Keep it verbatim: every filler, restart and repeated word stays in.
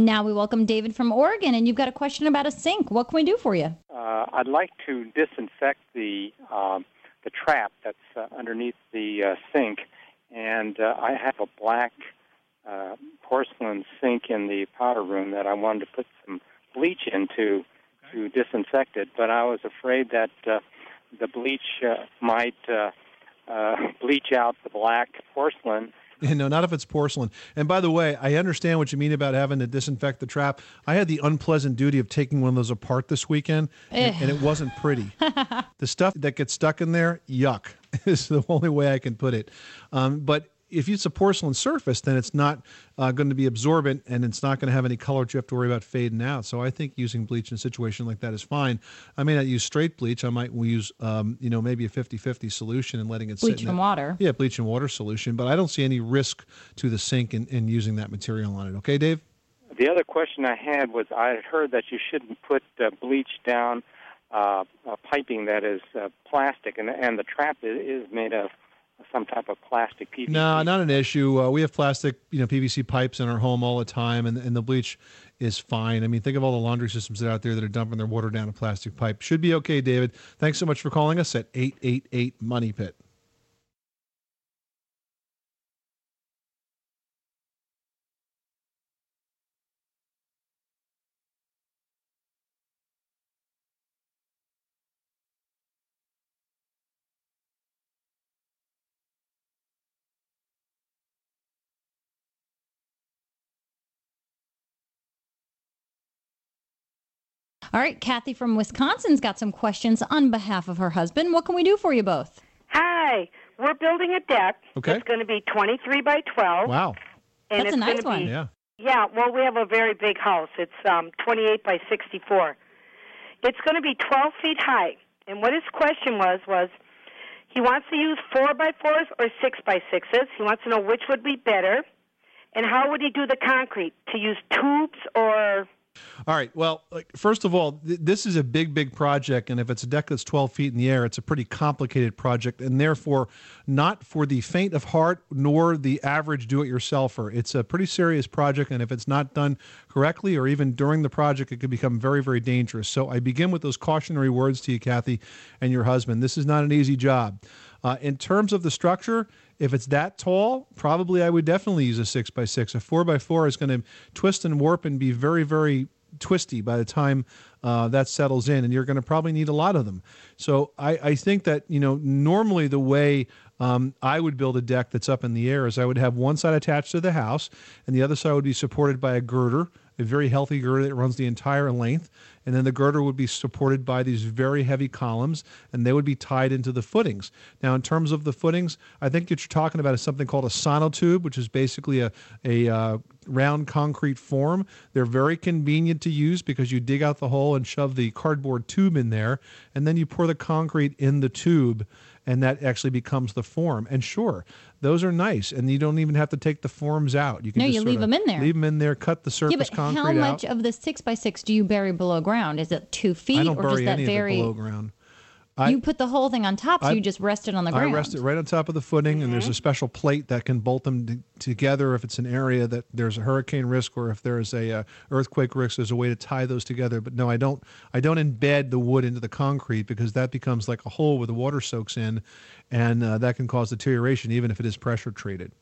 Now we welcome David from Oregon, and you've got a question about a sink. What can we do for you? Uh, I'd like to disinfect the um, the trap that's uh, underneath the uh, sink, and uh, I have a black uh, porcelain sink in the powder room that I wanted to put some bleach into to disinfect it, but I was afraid that uh, the bleach uh, might uh, uh, bleach out the black porcelain. No, not if it's porcelain. And by the way, I understand what you mean about having to disinfect the trap. I had the unpleasant duty of taking one of those apart this weekend, and, and it wasn't pretty. The stuff that gets stuck in there, yuck, is the only way I can put it. Um, but if it's a porcelain surface, then it's not uh, going to be absorbent, and it's not going to have any color that you have to worry about fading out. So I think using bleach in a situation like that is fine. I may not use straight bleach. I might use, um, you know, maybe a fifty-fifty solution and letting it sit in Bleach and that- water. Yeah, bleach and water solution. But I don't see any risk to the sink in, in using that material on it. Okay, Dave? The other question I had was I had heard that you shouldn't put uh, bleach down uh, uh, piping that is uh, plastic, and, and the trap is, is made of some type of plastic P V C. No, not an issue. Uh, we have plastic, you know, P V C pipes in our home all the time, and, and the bleach is fine. I mean, think of all the laundry systems that are out there that are dumping their water down a plastic pipe. Should be okay, David. Thanks so much for calling us at eight eight eight, money pit. All right, Kathy from Wisconsin's got some questions on behalf of her husband. What can we do for you both? Hi. We're building a deck. Okay. It's going to be twenty-three by twelve. Wow. And That's it's a nice gonna one. Be, Yeah. Yeah, well, we have a very big house. It's um, twenty-eight by sixty-four. It's going to be twelve feet high. And what his question was, was he wants to use four by fours or six by sixes. He wants to know which would be better. And how would he do the concrete? To use tubes or... All right. Well, like, first of all, th- this is a big, big project, and if it's a deck that's twelve feet in the air, it's a pretty complicated project, and therefore not for the faint of heart nor the average do-it-yourselfer. It's a pretty serious project, and if it's not done correctly or even during the project, it could become very, very dangerous. So I begin with those cautionary words to you, Kathy, and your husband. This is not an easy job. Uh, in terms of the structure, if it's that tall, probably I would definitely use a six by six. A four by four is going to twist and warp and be very, very twisty by the time uh, that settles in, and you're going to probably need a lot of them. So I, I think that, you know, normally the way um, I would build a deck that's up in the air is I would have one side attached to the house, and the other side would be supported by a girder, a very healthy girder that runs the entire length, and then the girder would be supported by these very heavy columns, and they would be tied into the footings. Now, in terms of the footings, I think what you're talking about is something called a sonotube, which is basically a, a uh, round concrete form. They're very convenient to use because you dig out the hole and shove the cardboard tube in there, and then you pour the concrete in the tube, and that actually becomes the form. And sure, those are nice, and you don't even have to take the forms out. You can No, just you sort leave of them in there. Leave them in there, cut the surface Yeah, but concrete how much out. of the six by six do you bury below ground? Is it two feet, I don't or bury just that any very? of it below ground. I, you put the whole thing on top, so I- you just rest it on the ground. I rest it right on top of the footing, and there's a special plate that can bolt them t- together if it's an area that there's a hurricane risk or if there's a uh, earthquake risk. There's a way to tie those together. But no, I don't. I don't embed the wood into the concrete because that becomes like a hole where the water soaks in, and uh, that can cause deterioration even if it is pressure treated.